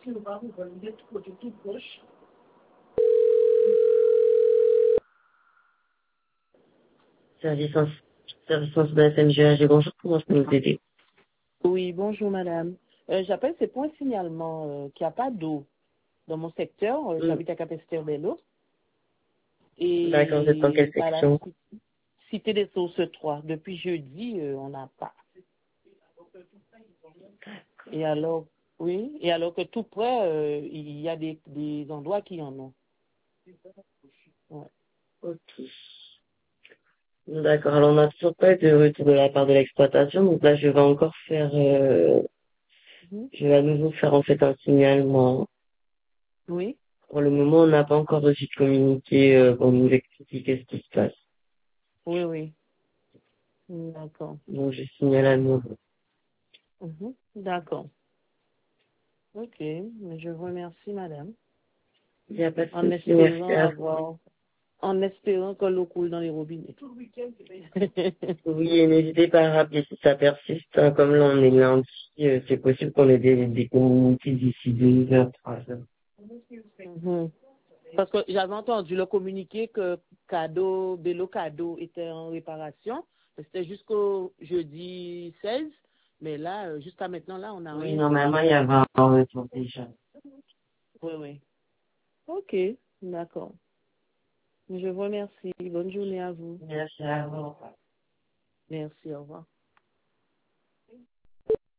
Service service de SNGAG, bonjour, comment je peux vous aider? Oui, bonjour madame. J'appelle, c'est pour un signalement qu'il n'y a pas d'eau dans mon secteur. J'habite à Capesterre-Bello. D'accord, vous êtes dans quelle Et à la section? Cité des Sources 3. Depuis jeudi, on n'a pas. Et alors, oui, et alors que tout près, il y a des endroits qui en ont. Ouais. Ok. D'accord, alors on n'a toujours pas eu de retour de la part de l'exploitation, donc là je vais encore faire, Mhm. je vais à nouveau faire en fait un signalement. Oui, Pour le moment, on n'a pas encore reçu de communiqué pour nous expliquer ce qui se passe. oui, oui. D'accord. Donc je signale à nouveau. Mhm. D'accord. Ok, mais je vous remercie madame. Il n'y a pas de En souci, merci espérant à vous. avoir, en espérant que l'eau coule dans les robinets. Oui, et n'hésitez pas à rappeler si ça persiste, hein, comme là on est lundi, c'est possible qu'on ait des communiqués d'ici 2 heures, 3 heures. Mhm. Parce que j'avais entendu le communiqué que Bélo Cadeau était en réparation. C'était jusqu'au jeudi 16. Mais là, jusqu'à maintenant, là, on n'a Oui, rien eu. normalement, il y avait un retour déjà. Oui, oui. Ok, d'accord. Je vous remercie. Bonne journée à vous. Merci à vous. Merci, au revoir.